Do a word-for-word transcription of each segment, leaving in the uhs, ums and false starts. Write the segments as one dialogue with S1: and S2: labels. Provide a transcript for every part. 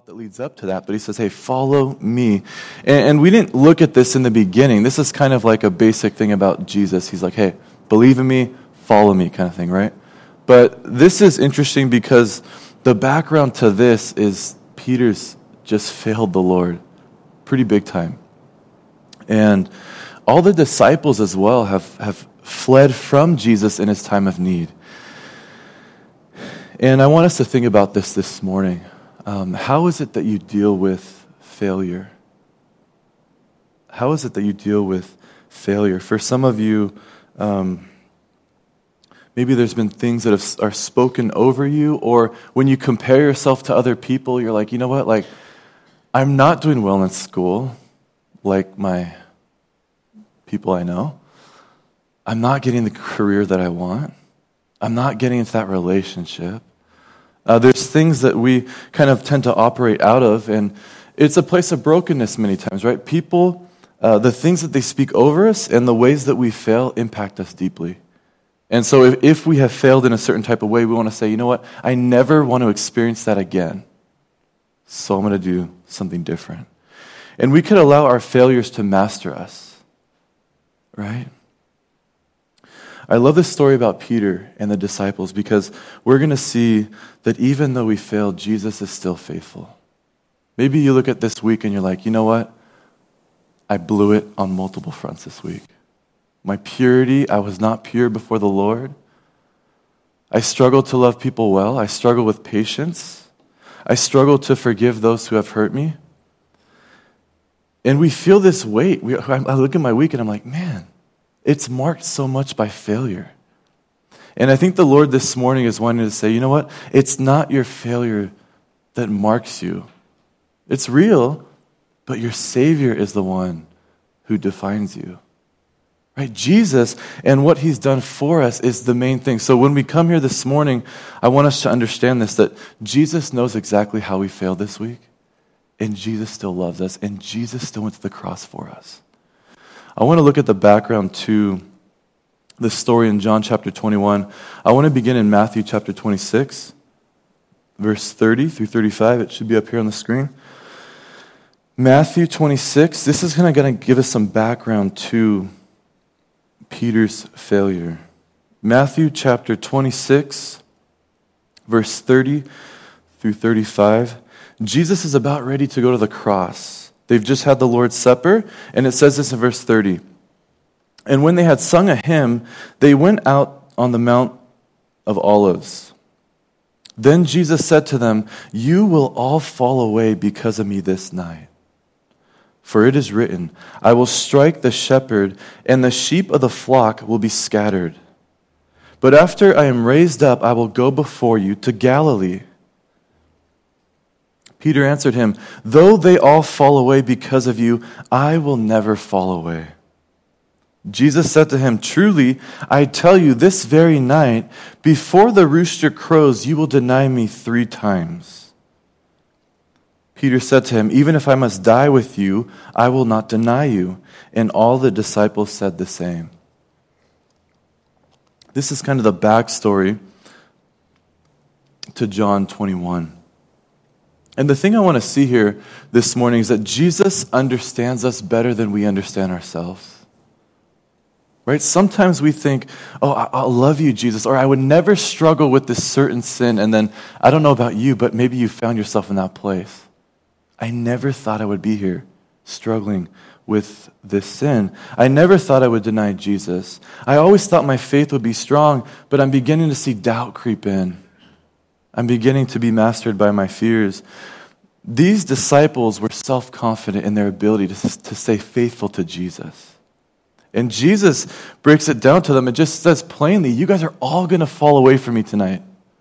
S1: lot that leads up to that, but he says, hey, follow me. And, and we didn't look at this in the beginning. This is kind of like a basic thing about Jesus. He's like, hey, believe in me, follow me kind of thing, right? But this is interesting because the background to this is Peter's just failed the Lord pretty big time. And all the disciples as well have, have fled from Jesus in his time of need. And I want us to think about this this morning. Um, how is it that you deal with failure? How is it that you deal with failure? For some of you, um, maybe there's been things that have, are spoken over you, or when you compare yourself to other people, you're like, you know what, like, I'm not doing well in school like my people I know. I'm not getting the career that I want. I'm not getting into that relationship. Uh, there's things that we kind of tend to operate out of, and it's a place of brokenness many times, right? People, uh, the things that they speak over us and the ways that we fail impact us deeply. And so if, if we have failed in a certain type of way, we want to say, you know what? I never want to experience that again. So I'm going to do something different. And we could allow our failures to master us, right? I love this story about Peter and the disciples because we're going to see that even though we failed, Jesus is still faithful. Maybe you look at this week and you're like, you know what? I blew it on multiple fronts this week. My purity, I was not pure before the Lord. I struggled to love people well. I struggle with patience. I struggle to forgive those who have hurt me. And we feel this weight. We, I look at my week and I'm like, man, it's marked so much by failure. And I think the Lord this morning is wanting to say, you know what? It's not your failure that marks you. It's real, but your Savior is the one who defines you. Right? Jesus and what he's done for us is the main thing. So when we come here this morning, I want us to understand this, that Jesus knows exactly how we failed this week, and Jesus still loves us, and Jesus still went to the cross for us. I want to look at the background to the story in John chapter twenty-one. I want to begin in Matthew chapter twenty-six, verse thirty through thirty-five. It should be up here on the screen. Matthew twenty-six, this is going to give us some background to Peter's failure. Matthew chapter twenty-six, verse thirty through thirty-five. Jesus is about ready to go to the cross. They've just had the Lord's Supper, and it says this in verse thirty. And when they had sung a hymn, they went out on the Mount of Olives. Then Jesus said to them, you will all fall away because of me this night. For it is written, I will strike the shepherd, and the sheep of the flock will be scattered. But after I am raised up, I will go before you to Galilee. Peter answered him, though they all fall away because of you, I will never fall away. Jesus said to him, truly, I tell you, this very night, before the rooster crows, you will deny me three times. Peter said to him, even if I must die with you, I will not deny you. And all the disciples said the same. This is kind of the backstory to John twenty-one. And the thing I want to see here this morning is that Jesus understands us better than we understand ourselves. Right? Sometimes we think, oh, I'll love you, Jesus, or I would never struggle with this certain sin. And then, I don't know about you, but maybe you found yourself in that place. I never thought I would be here struggling with this sin. I never thought I would deny Jesus. I always thought my faith would be strong, but I'm beginning to see doubt creep in. I'm beginning to be mastered by my fears. These disciples were self-confident in their ability to, to stay faithful to Jesus. And Jesus breaks it down to them and just says plainly, you guys are all going to fall away from me tonight.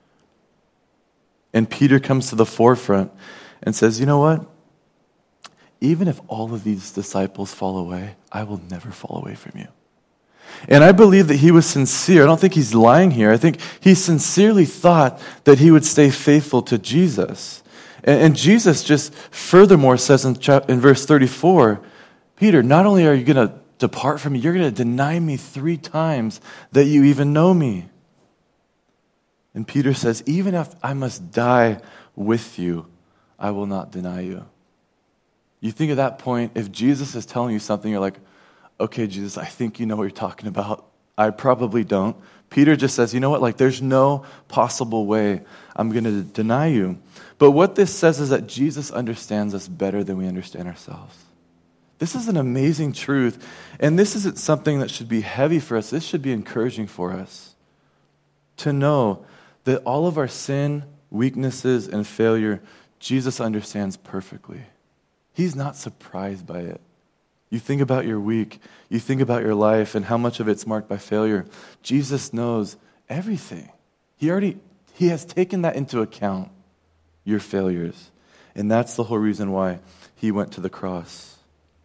S1: And Peter comes to the forefront and says, you know what? Even if all of these disciples fall away, I will never fall away from you. And I believe that he was sincere. I don't think he's lying here. I think he sincerely thought that he would stay faithful to Jesus. And, and Jesus just furthermore says in, chap- in verse thirty-four, Peter, not only are you going to depart from me, you're going to deny me three times that you even know me. And Peter says, even if I must die with you, I will not deny you. You think at that point, if Jesus is telling you something, you're like, okay, Jesus, I think you know what you're talking about. I probably don't. Peter just says, you know what, like there's no possible way I'm going to deny you. But what this says is that Jesus understands us better than we understand ourselves. This is an amazing truth, and this isn't something that should be heavy for us. This should be encouraging for us to know that all of our sin, weaknesses, and failure, Jesus understands perfectly. He's not surprised by it. You think about your week, you think about your life and how much of it's marked by failure. Jesus knows everything. He already, he has taken that into account, your failures. And that's the whole reason why he went to the cross.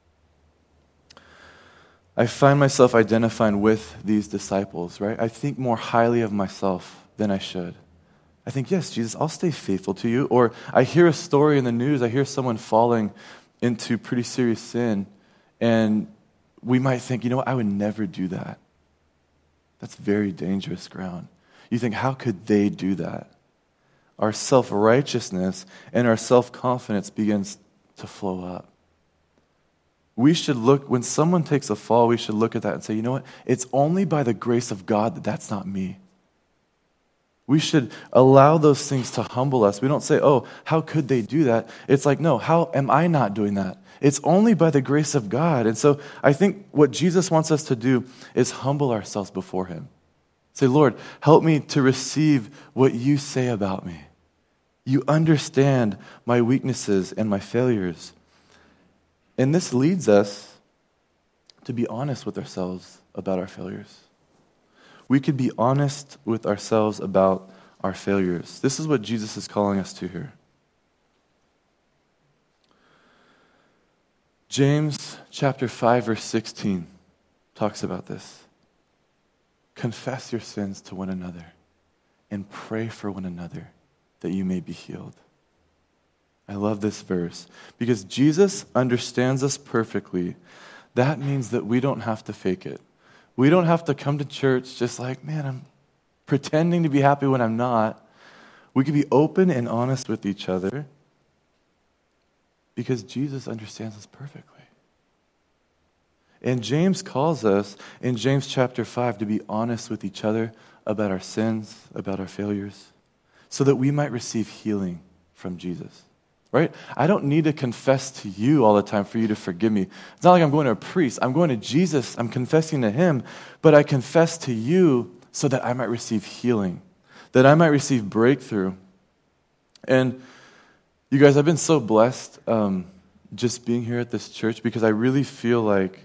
S1: I find myself identifying with these disciples, right? I think more highly of myself than I should. I think, yes, Jesus, I'll stay faithful to you. Or I hear a story in the news, I hear someone falling into pretty serious sin, and we might think, you know what, I would never do that. That's very dangerous ground. You think, how could they do that? Our self-righteousness and our self-confidence begins to flow up. We should look, when someone takes a fall, we should look at that and say, you know what, it's only by the grace of God that that's not me. We should allow those things to humble us. We don't say, oh, how could they do that? It's like, no, how am I not doing that? It's only by the grace of God. And so I think what Jesus wants us to do is humble ourselves before him. Say, Lord, help me to receive what you say about me. You understand my weaknesses and my failures. And this leads us to be honest with ourselves about our failures. We could be honest with ourselves about our failures. This is what Jesus is calling us to here. James chapter five, verse sixteen talks about this. Confess your sins to one another and pray for one another that you may be healed. I love this verse because Jesus understands us perfectly. That means that we don't have to fake it. We don't have to come to church just like, man, I'm pretending to be happy when I'm not. We can be open and honest with each other because Jesus understands us perfectly. And James calls us in James chapter five to be honest with each other about our sins, about our failures, so that we might receive healing from Jesus. Right? I don't need to confess to you all the time for you to forgive me. It's not like I'm going to a priest. I'm going to Jesus. I'm confessing to him. But I confess to you so that I might receive healing, that I might receive breakthrough. And you guys, I've been so blessed um, just being here at this church because I really feel like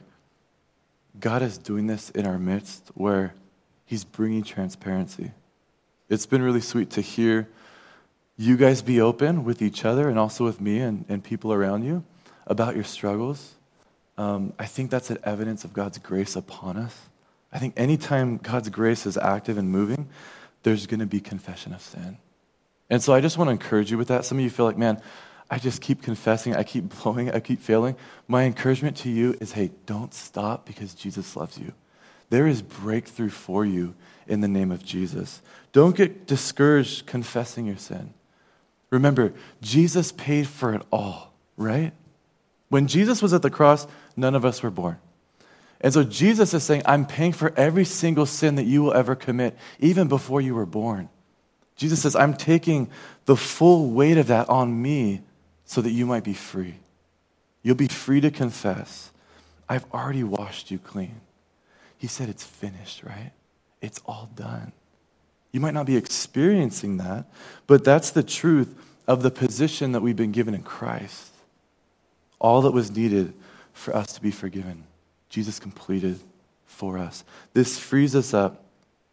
S1: God is doing this in our midst where he's bringing transparency. It's been really sweet to hear you guys be open with each other and also with me and, and people around you about your struggles. Um, I think that's an evidence of God's grace upon us. I think anytime God's grace is active and moving, there's going to be confession of sin. And so I just want to encourage you with that. Some of you feel like, man, I just keep confessing, I keep blowing, I keep failing. My encouragement to you is, hey, don't stop because Jesus loves you. There is breakthrough for you in the name of Jesus. Don't get discouraged confessing your sin. Remember, Jesus paid for it all, right? When Jesus was at the cross, none of us were born. And so Jesus is saying, I'm paying for every single sin that you will ever commit, even before you were born. Jesus says, I'm taking the full weight of that on me so that you might be free. You'll be free to confess. I've already washed you clean. He said it's finished, right? It's all done. You might not be experiencing that, but that's the truth of the position that we've been given in Christ. All that was needed for us to be forgiven, Jesus completed for us. This frees us up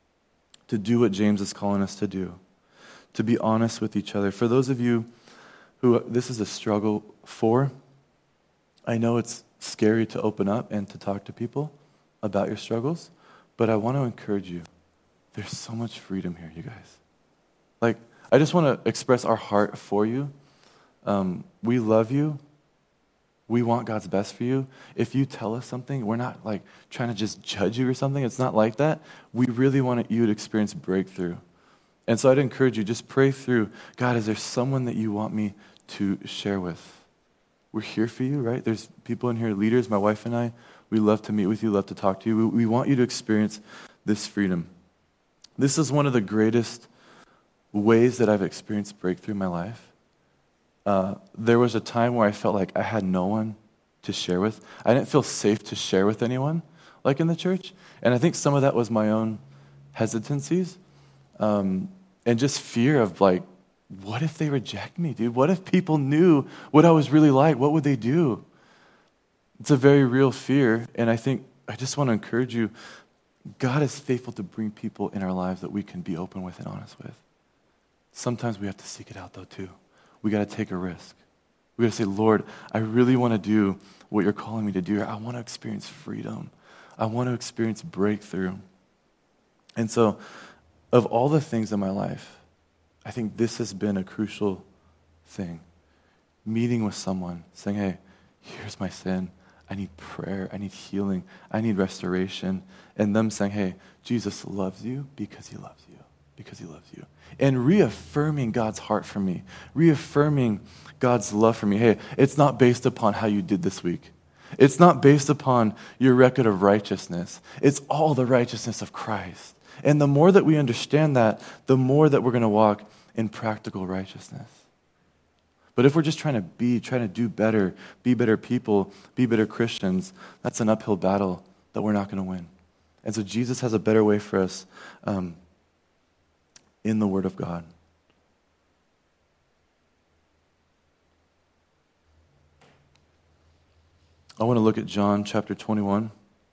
S1: to do what James is calling us to do, to be honest with each other. For those of you who this is a struggle for, I know it's scary to open up and to talk to people about your struggles, but I want to encourage you. There's so much freedom here, you guys. Like, I just want to express our heart for you. Um, we love you. We want God's best for you. If you tell us something, we're not like trying to just judge you or something. It's not like that. We really want you to experience breakthrough. And so I'd encourage you, just pray through, God, is there someone that you want me to share with. We're here for you, right? There's people in here, leaders, my wife and I. We love to meet with you, love to talk to you. We, we want you to experience this freedom. This is one of the greatest ways that I've experienced breakthrough in my life. Uh, there was a time where I felt like I had no one to share with. I didn't feel safe to share with anyone, like in the church. And I think some of that was my own hesitancies um, and just fear of like, what if they reject me, dude? What if people knew what I was really like? What would they do? It's a very real fear, and I think I just want to encourage you, God is faithful to bring people in our lives that we can be open with and honest with. Sometimes we have to seek it out, though, too. We got to take a risk. We got to say, Lord, I really want to do what you're calling me to do. I want to experience freedom. I want to experience breakthrough. And so, of all the things in my life, I think this has been a crucial thing. Meeting with someone, saying, hey, here's my sin. I need prayer. I need healing. I need restoration. And them saying, hey, Jesus loves you because he loves you. Because he loves you. And reaffirming God's heart for me. Reaffirming God's love for me. Hey, it's not based upon how you did this week. It's not based upon your record of righteousness. It's all the righteousness of Christ. And the more that we understand that, the more that we're going to walk in practical righteousness. But if we're just trying to be, trying to do better, be better people, be better Christians, that's an uphill battle that we're not going to win. And so Jesus has a better way for us um, in the Word of God. I want to look at John chapter twenty-one.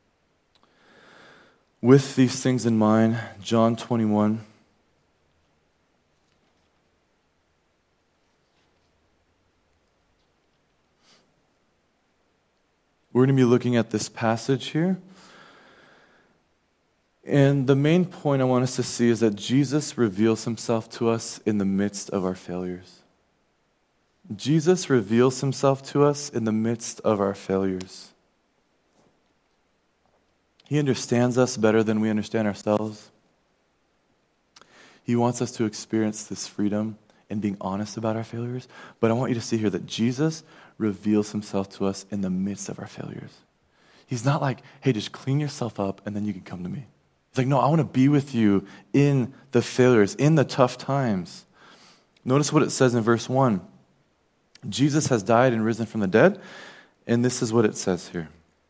S1: With these things in mind, John twenty-one. We're going to be looking at this passage here. And the main point I want us to see is that Jesus reveals himself to us in the midst of our failures. Jesus reveals himself to us in the midst of our failures. He understands us better than we understand ourselves. He wants us to experience this freedom and being honest about our failures. But I want you to see here that Jesus reveals himself to us in the midst of our failures. He's not like, hey, just clean yourself up and then you can come to me. He's like, no, I want to be with you in the failures, in the tough times. Notice what it says in verse one. Jesus has died and risen from the dead, and this is what it says here.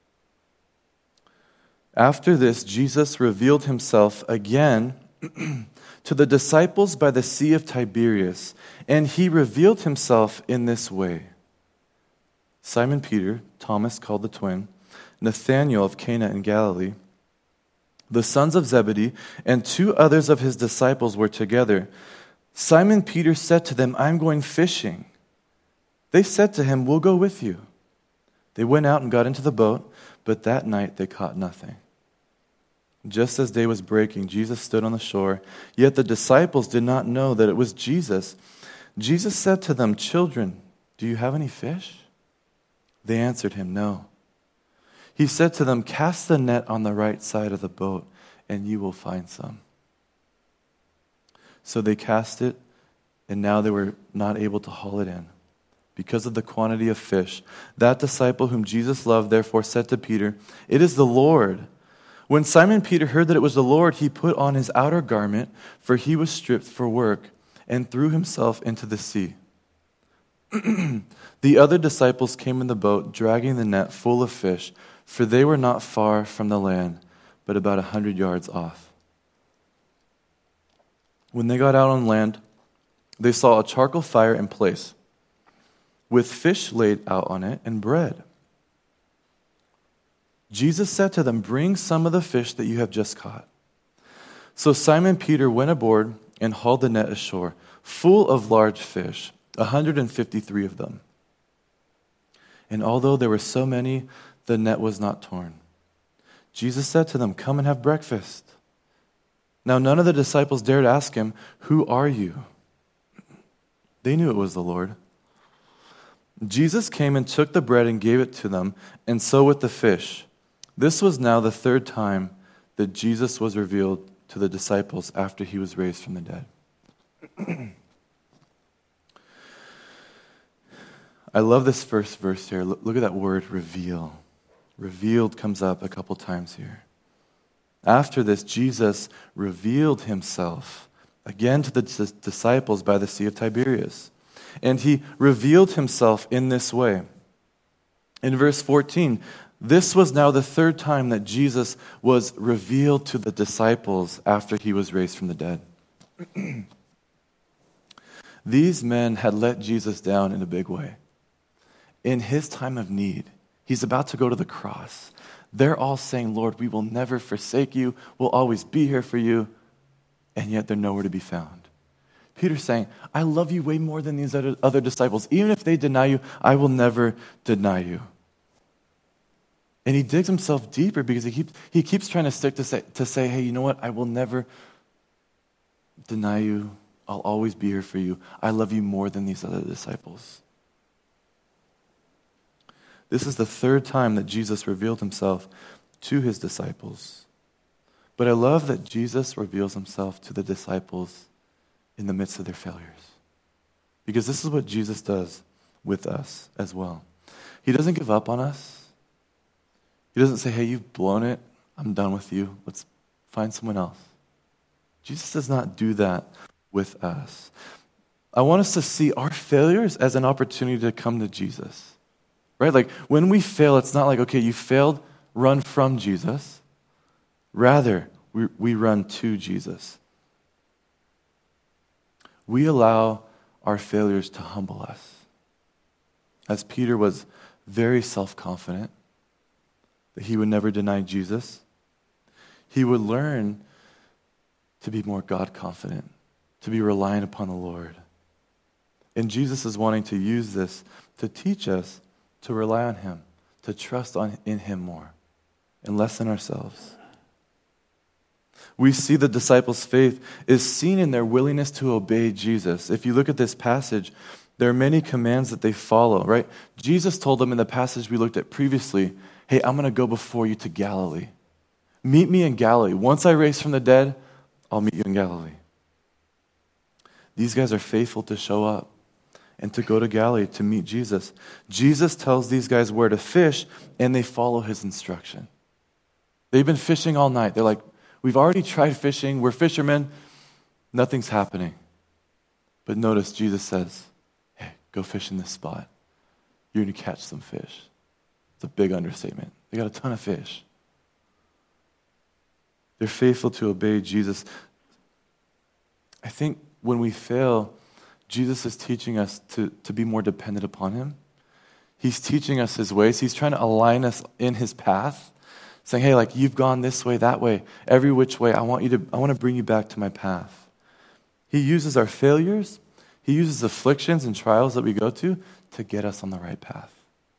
S1: After this, Jesus revealed himself again to the disciples by the Sea of Tiberias, and he revealed himself in this way. Simon Peter, Thomas called the twin, Nathanael of Cana in Galilee, the sons of Zebedee, and two others of his disciples were together. Simon Peter said to them, I'm going fishing. They said to him, we'll go with you. They went out and got into the boat, but that night they caught nothing. Just as day was breaking, Jesus stood on the shore, yet the disciples did not know that it was Jesus. Jesus said to them, children, do you have any fish? They answered him, no. He said to them, cast the net on the right side of the boat, and you will find some. So they cast it, and now they were not able to haul it in, because of the quantity of fish. That disciple whom Jesus loved therefore said to Peter, it is the Lord. When Simon Peter heard that it was the Lord, he put on his outer garment, for he was stripped for work, and threw himself into the sea. The other disciples came in the boat, dragging the net full of fish, for they were not far from the land, but about a hundred yards off. When they got out on land, they saw a charcoal fire in place, with fish laid out on it and bread. Jesus said to them, bring some of the fish that you have just caught. So Simon Peter went aboard and hauled the net ashore, full of large fish, a hundred and fifty-three of them. And although there were so many, the net was not torn. Jesus said to them, come and have breakfast. Now none of the disciples dared ask him, who are you? They knew it was the Lord. Jesus came and took the bread and gave it to them, and so with the fish. This was now the third time that Jesus was revealed to the disciples after he was raised from the dead. I love this first verse here. Look, look at that word, reveal. Revealed comes up a couple times here. After this, Jesus revealed himself again to the dis- disciples by the Sea of Tiberias. And he revealed himself in this way. In verse fourteen, this was now the third time that Jesus was revealed to the disciples after he was raised from the dead. These men had let Jesus down in a big way. In his time of need, he's about to go to the cross. They're all saying, Lord, we will never forsake you. We'll always be here for you. And yet they're nowhere to be found. Peter's saying, I love you way more than these other, other disciples. Even if they deny you, I will never deny you. And he digs himself deeper because he keeps, he keeps trying to stick to say, to say, hey, you know what? I will never deny you. I'll always be here for you. I love you more than these other disciples. This is the third time that Jesus revealed himself to his disciples. But I love that Jesus reveals himself to the disciples in the midst of their failures. Because this is what Jesus does with us as well. He doesn't give up on us. He doesn't say, hey, you've blown it. I'm done with you. Let's find someone else. Jesus does not do that with us. I want us to see our failures as an opportunity to come to Jesus. Right? Like when we fail, it's not like, okay, you failed, run from Jesus. Rather, we, we run to Jesus. We allow our failures to humble us. As Peter was very self-confident that he would never deny Jesus, he would learn to be more God-confident, to be reliant upon the Lord. And Jesus is wanting to use this to teach us to rely on him, to trust on, in him more, and less in ourselves. We see the disciples' faith is seen in their willingness to obey Jesus. If you look at this passage, there are many commands that they follow, right? Jesus told them in the passage we looked at previously, hey, I'm going to go before you to Galilee. Meet me in Galilee. Once I raise from the dead, I'll meet you in Galilee. These guys are faithful to show up and to go to Galilee to meet Jesus. Jesus tells these guys where to fish, and they follow his instruction. They've been fishing all night. They're like, we've already tried fishing. We're fishermen. Nothing's happening. But notice Jesus says, hey, go fish in this spot. You're going to catch some fish. It's a big understatement. They got a ton of fish. They're faithful to obey Jesus. I think when we fail, Jesus is teaching us to, to be more dependent upon him. He's teaching us his ways. He's trying to align us in his path, saying, hey, like you've gone this way, that way, every which way. I want you to, I want to bring you back to my path. He uses our failures, he uses afflictions and trials that we go to to get us on the right path.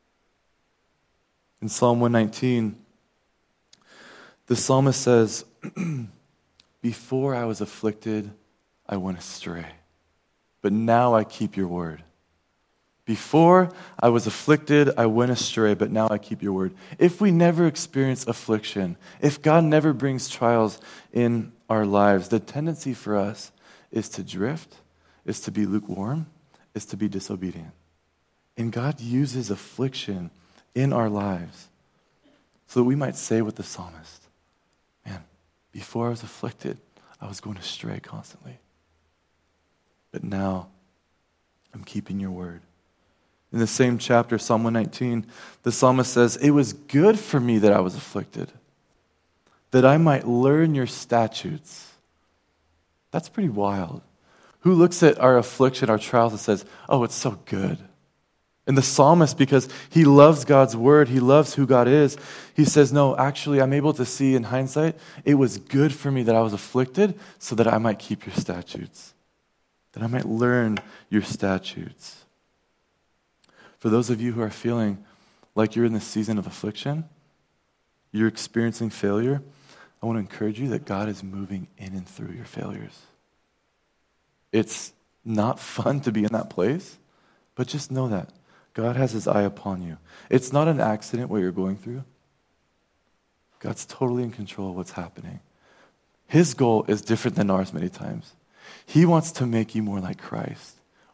S1: In Psalm one nineteen, the psalmist says, before I was afflicted, I went astray. But now I keep your word. Before I was afflicted, I went astray, but now I keep your word. If we never experience affliction, if God never brings trials in our lives, the tendency for us is to drift, is to be lukewarm, is to be disobedient. And God uses affliction in our lives so that we might say with the psalmist, man, before I was afflicted, I was going astray constantly. But now, I'm keeping your word. In the same chapter, Psalm one nineteen, the psalmist says, it was good for me that I was afflicted, that I might learn your statutes. That's pretty wild. Who looks at our affliction, our trials, and says, oh, it's so good? And the psalmist, because he loves God's word, he loves who God is, he says, no, actually, I'm able to see in hindsight, it was good for me that I was afflicted so that I might keep your statutes. That I might learn your statutes. For those of you who are feeling like you're in this season of affliction, you're experiencing failure, I want to encourage you that God is moving in and through your failures. It's not fun to be in that place, but just know that God has his eye upon you. It's not an accident what you're going through. God's totally in control of what's happening. His goal is different than ours many times. He wants to make you more like Christ.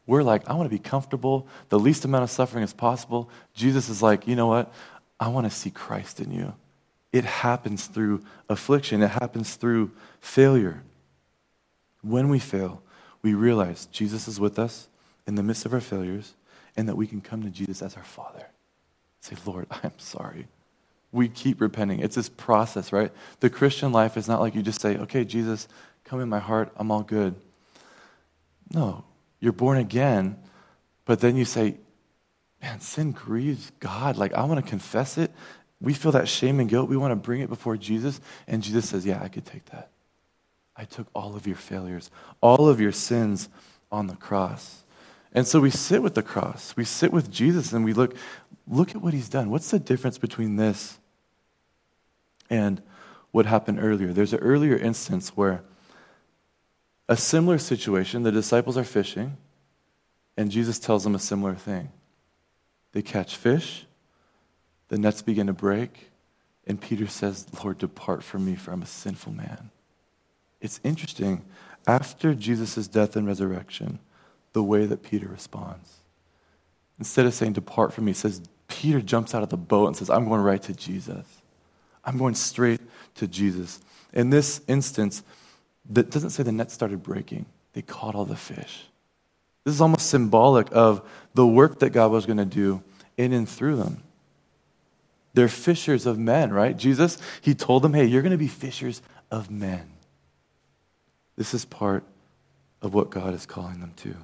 S1: We're like, I want to be comfortable, the least amount of suffering as possible. Jesus is like, you know what? I want to see Christ in you. It happens through affliction. It happens through failure. When we fail, we realize Jesus is with us in the midst of our failures and that we can come to Jesus as our Father. Say, Lord, I'm sorry. We keep repenting. It's this process, right? The Christian life is not like you just say, okay, Jesus, come in my heart. I'm all good. No, you're born again, but then you say, man, sin grieves God. Like, I want to confess it. We feel that shame and guilt. We want to bring it before Jesus. And Jesus says, yeah, I could take that. I took all of your failures, all of your sins on the cross. And so we sit with the cross. We sit with Jesus and we look, look at what he's done. What's the difference between this and what happened earlier? There's an earlier instance where a similar situation, the disciples are fishing, and Jesus tells them a similar thing. They catch fish, the nets begin to break, and Peter says, Lord, depart from me, for I'm a sinful man. It's interesting, after Jesus' death and resurrection, the way that Peter responds. Instead of saying, depart from me, he says, Peter jumps out of the boat and says, I'm going right to Jesus. I'm going straight to Jesus. In this instance, that doesn't say the net started breaking. They caught all the fish. This is almost symbolic of the work that God was going to do in and through them. They're fishers of men, right? Jesus, he told them, hey, you're going to be fishers of men. This is part of what God is calling them to.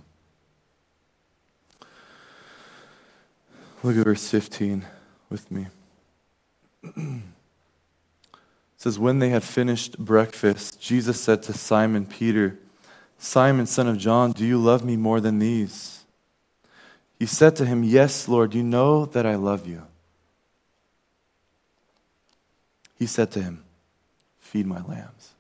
S1: Look at verse fifteen with me. It says, when they had finished breakfast, Jesus said to Simon Peter, Simon, son of John, do you love me more than these? He said to him, yes, Lord, you know that I love you. He said to him, feed my lambs.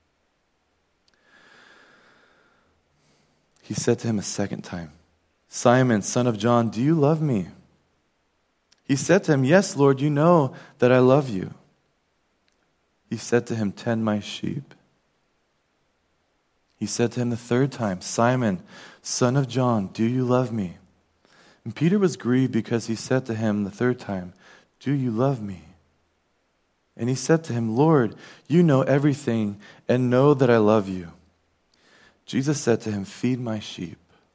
S1: He said to him a second time, Simon, son of John, do you love me? He said to him, yes, Lord, you know that I love you. He said to him, tend my sheep. He said to him the third time, Simon, son of John, do you love me? And Peter was grieved because he said to him the third time, do you love me? And he said to him, Lord, you know everything and know that I love you. Jesus said to him, feed my sheep.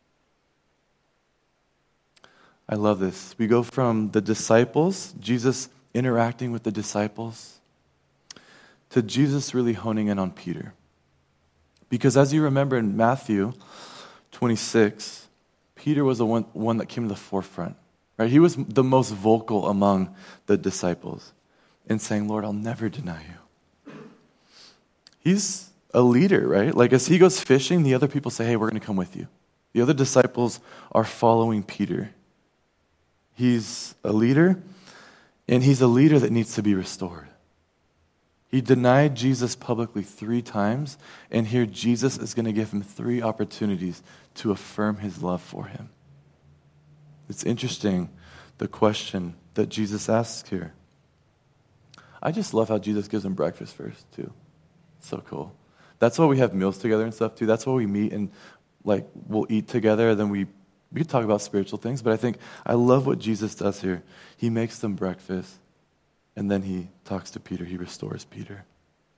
S1: I love this. We go from the disciples, Jesus interacting with the disciples, to Jesus really honing in on Peter. Because as you remember in Matthew twenty-six, Peter was the one, one that came to the forefront. Right? He was the most vocal among the disciples in saying, Lord, I'll never deny you. He's a leader, right? Like as he goes fishing, the other people say, hey, we're going to come with you. The other disciples are following Peter. He's a leader, and he's a leader that needs to be restored. He denied Jesus publicly three times, and here Jesus is going to give him three opportunities to affirm his love for him. It's interesting, the question that Jesus asks here. I just love how Jesus gives him breakfast first, too. So cool. That's why we have meals together and stuff, too. That's why we meet and, like, we'll eat together, then we, we could talk about spiritual things, but I think I love what Jesus does here. He makes them breakfast, and then he talks to Peter. He restores Peter.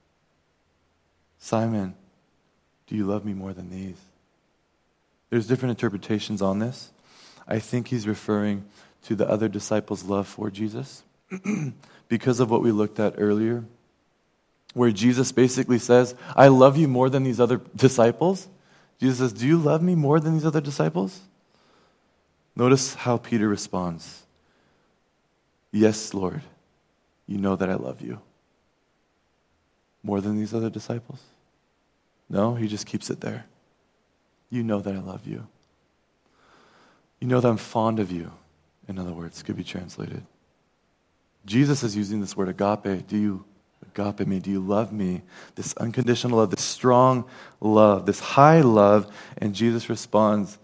S1: Simon, do you love me more than these? There's different interpretations on this. I think he's referring to the other disciples' love for Jesus because of what we looked at earlier, where Jesus basically says, I love you more than these other disciples. Jesus says, do you love me more than these other disciples? Notice how Peter responds. Yes, Lord, you know that I love you. More than these other disciples? No, he just keeps it there. You know that I love you. You know that I'm fond of you. In other words, could be translated. Jesus is using this word agape. Do you agape me? Do you love me? This unconditional love, this strong love, this high love. And Jesus responds,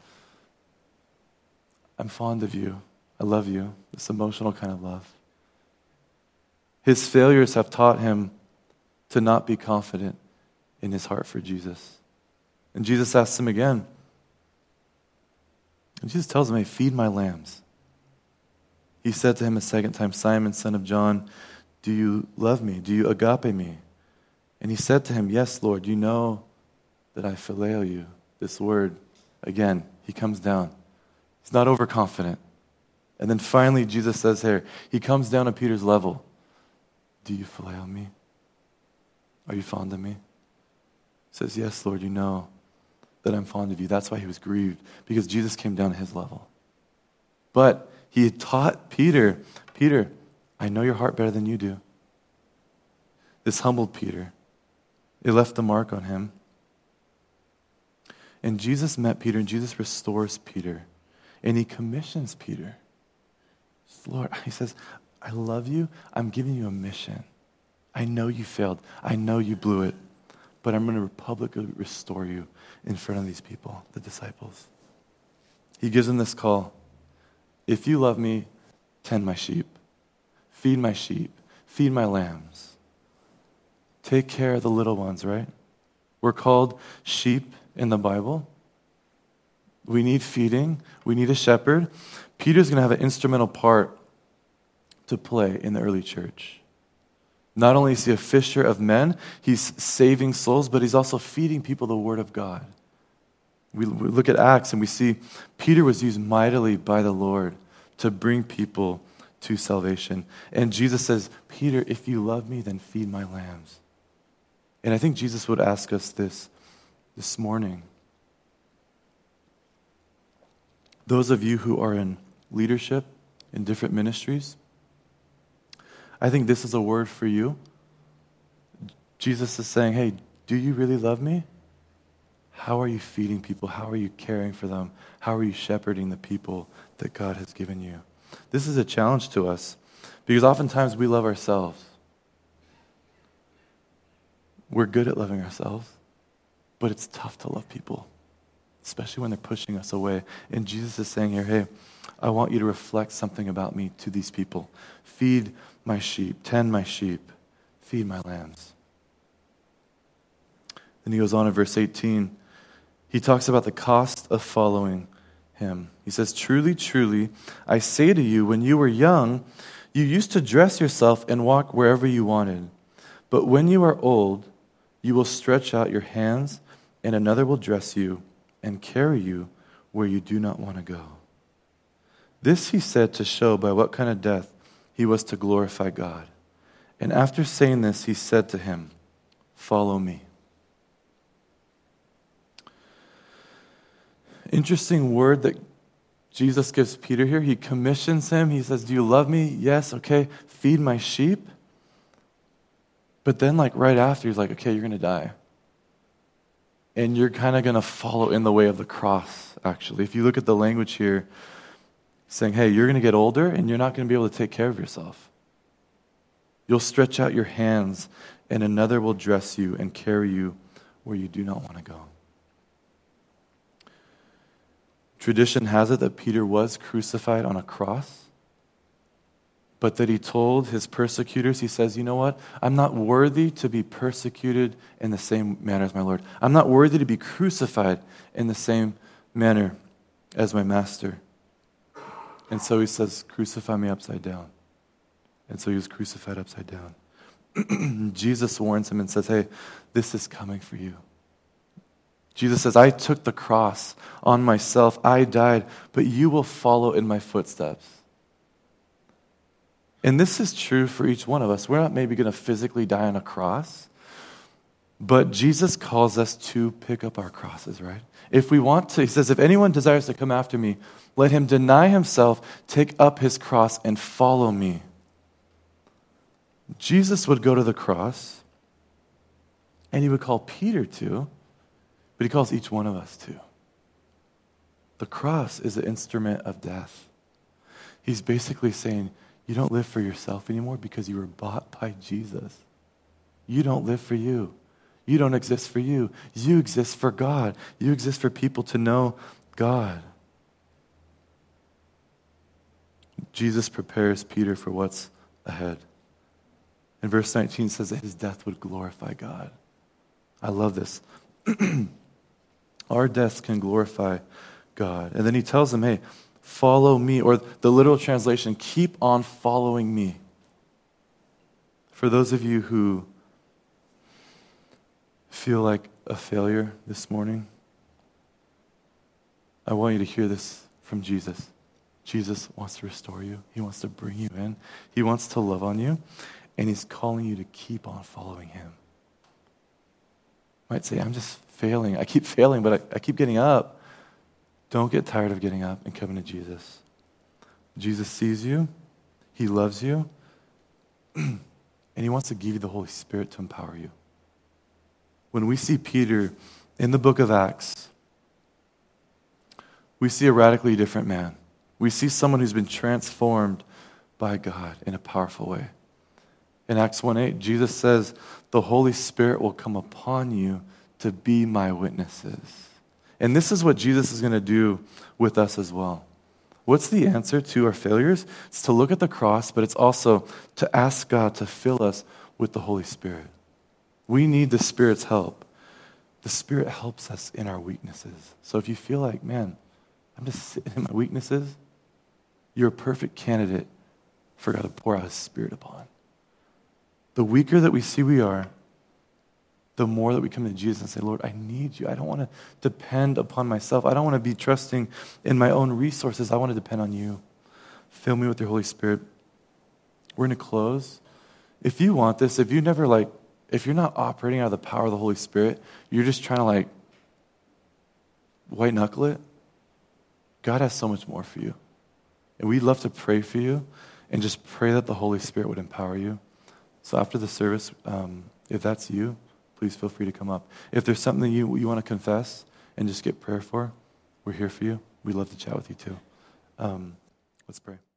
S1: I'm fond of you. I love you. This emotional kind of love. His failures have taught him to not be confident in his heart for Jesus. And Jesus asks him again, And Jesus tells him, hey, feed my lambs. He said to him a second time, Simon, son of John, do you love me? Do you agape me? And he said to him, yes, Lord, you know that I phileo you. This word, again, he comes down. He's not overconfident. And then finally, Jesus says here, he comes down to Peter's level. Do you phileo me? Are you fond of me? He says, yes, Lord, you know that I'm fond of you. That's why he was grieved, because Jesus came down to his level. But he had taught Peter, Peter, I know your heart better than you do. This humbled Peter. It left the mark on him. And Jesus met Peter, and Jesus restores Peter. And he commissions Peter. Lord, he says, I love you. I'm giving you a mission. I know you failed. I know you blew it. But I'm going to publicly restore you in front of these people, the disciples. He gives them this call. If you love me, tend my sheep. Feed my sheep. Feed my lambs. Take care of the little ones, right? We're called sheep in the Bible. We need feeding. We need a shepherd. Peter's going to have an instrumental part to play in the early church. Not only is he a fisher of men, he's saving souls, but he's also feeding people the word of God. We, we look at Acts and we see Peter was used mightily by the Lord to bring people to salvation. And Jesus says, Peter, if you love me, then feed my lambs. And I think Jesus would ask us this this morning. Those of you who are in leadership in different ministries, I think this is a word for you. Jesus is saying, hey, do you really love me? How are you feeding people? How are you caring for them? How are you shepherding the people that God has given you? This is a challenge to us because oftentimes we love ourselves. We're good at loving ourselves, but it's tough to love people, especially when they're pushing us away. And Jesus is saying here, hey, I want you to reflect something about me to these people. Feed my sheep, tend my sheep, feed my lambs. Then he goes on in verse eighteen. He talks about the cost of following him. He says, truly, truly, I say to you, when you were young, you used to dress yourself and walk wherever you wanted. But when you are old, you will stretch out your hands, and another will dress you and carry you where you do not want to go. This he said to show by what kind of death he was to glorify God. And after saying this, he said to him, follow me. Interesting word that Jesus gives Peter here. He commissions him. He says, do you love me? Yes, okay. Feed my sheep. But then like right after, he's like, okay, you're going to die. And you're kind of going to follow in the way of the cross, actually. If you look at the language here, saying, hey, you're going to get older and you're not going to be able to take care of yourself. You'll stretch out your hands and another will dress you and carry you where you do not want to go. Tradition has it that Peter was crucified on a cross, but that he told his persecutors, he says, you know what? I'm not worthy to be persecuted in the same manner as my Lord. I'm not worthy to be crucified in the same manner as my master. And so he says, crucify me upside down. And so he was crucified upside down. Jesus warns him and says, hey, this is coming for you. Jesus says, I took the cross on myself. I died, but you will follow in my footsteps. And this is true for each one of us. We're not maybe going to physically die on a cross, but Jesus calls us to pick up our crosses, right? If we want to, he says, if anyone desires to come after me, let him deny himself, take up his cross, and follow me. Jesus would go to the cross, and he would call Peter to, but he calls each one of us to. The cross is an instrument of death. He's basically saying, you don't live for yourself anymore because you were bought by Jesus. You don't live for you. You don't exist for you. You exist for God. You exist for people to know God. Jesus prepares Peter for what's ahead. And verse nineteen says that his death would glorify God. I love this. Our deaths can glorify God. And then he tells them, hey, follow me, or the literal translation, keep on following me. For those of you who feel like a failure this morning, I want you to hear this from Jesus. Jesus wants to restore you. He wants to bring you in. He wants to love on you, and he's calling you to keep on following him. You might say, I'm just failing. I keep failing, but I, I keep getting up. Don't get tired of getting up and coming to Jesus. Jesus sees you. He loves you. And he wants to give you the Holy Spirit to empower you. When we see Peter in the book of Acts, we see a radically different man. We see someone who's been transformed by God in a powerful way. In Acts one eight, Jesus says, the Holy Spirit will come upon you to be my witnesses. And this is what Jesus is going to do with us as well. What's the answer to our failures? It's to look at the cross, but it's also to ask God to fill us with the Holy Spirit. We need the Spirit's help. The Spirit helps us in our weaknesses. So if you feel like, man, I'm just sitting in my weaknesses, you're a perfect candidate for God to pour out his Spirit upon. The weaker that we see we are, the more that we come to Jesus and say, Lord, I need you. I don't want to depend upon myself. I don't want to be trusting in my own resources. I want to depend on you. Fill me with your Holy Spirit. We're going to close. If you want this, if you never like, if you're not operating out of the power of the Holy Spirit, you're just trying to like white knuckle it, God has so much more for you. And we'd love to pray for you and just pray that the Holy Spirit would empower you. So after the service, um, if that's you, please feel free to come up. If there's something that you, you want to confess and just get prayer for, we're here for you. We'd love to chat with you too. Um, let's pray.